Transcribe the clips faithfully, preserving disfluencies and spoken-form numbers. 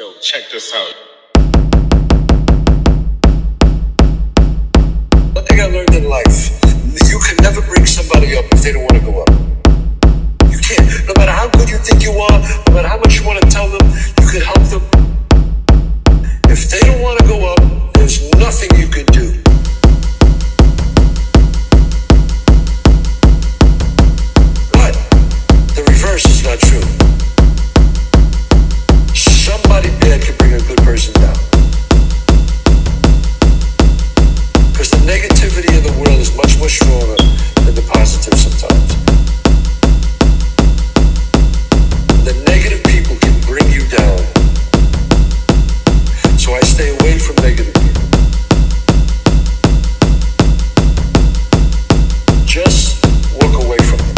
yo, check this out. One thing I learned in life, you can never bring somebody up if they don't want to go up. You can't. No matter how good you think you are, no matter how much you want to tell them, you can help them. If they don't want to go up, there's nothing you can do. But the reverse is not true. Somebody bad can bring a good person down. Because the negativity of the world is much more stronger than the positive sometimes. The negative people can bring you down. So I stay away from negative people. Just walk away from them.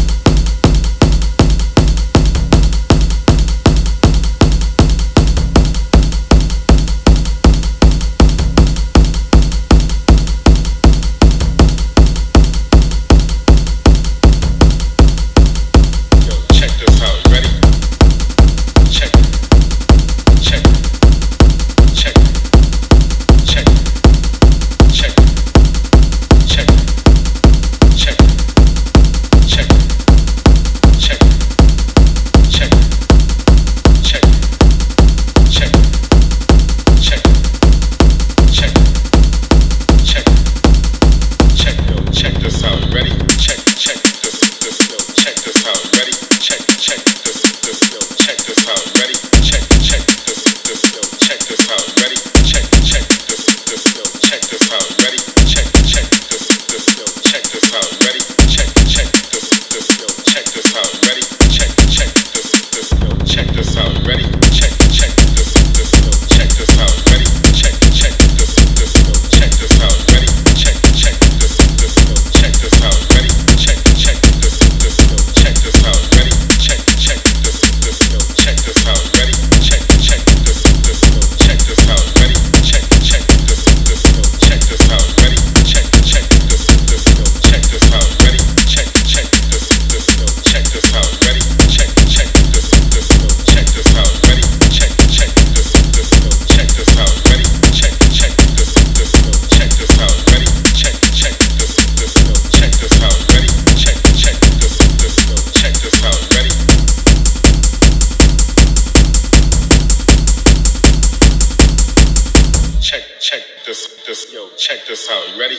Check this out. You ready?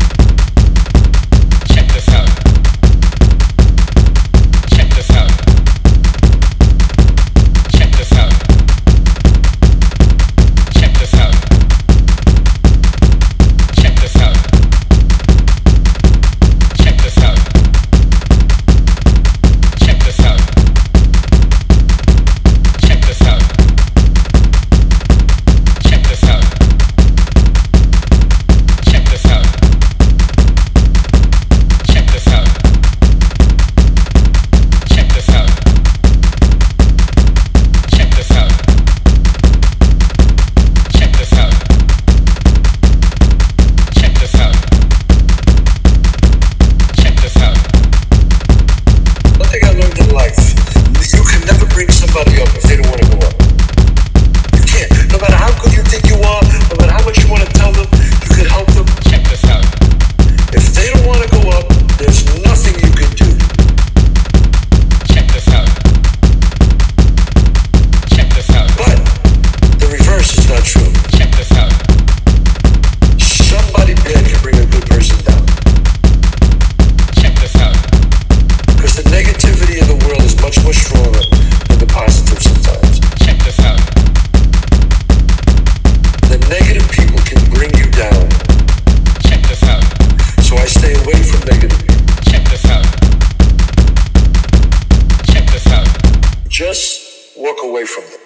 Check this out. Check this out. Check this out. Check this out. Check this out. Check this out. Check this out. Check this out. Check this out. Just walk away from them.